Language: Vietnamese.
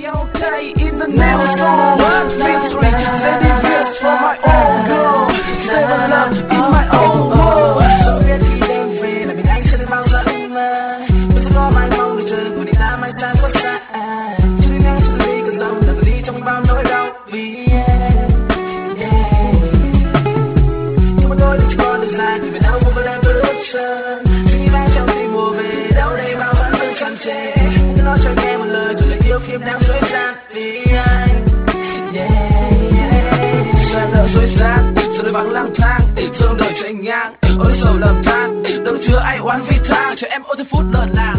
Day in the news, no one featuring Lady Vs for my own girl. Seven love in my own world. Tôi biết khi đêm về là mình anh sẽ đến bao giờ ưng mơ. Tôi sẽ có mãi mong được chờ của đi ta mai xa quá xa. Cho đến nắng cho đi cơn giông là đi trong bao nỗi đau. Vì nhưng mà đôi lúc chỉ còn được dài thì về đâu cũng có đem tôi ướt chân. Suy nghĩ mãi trong tim mùa về đâu đây bao vẫn luôn chăn chê. Cứ nói cho anh nghe một lời rồi lại yêu kiếm đang dối gian. Vì anh sao nợ dối gian, giờ đời vắng lang thang, sao đợi cho anh ngang. Ôi sầu lầm than, đâu chưa ai oán vì than, cho em ôi thêm phút lợn là.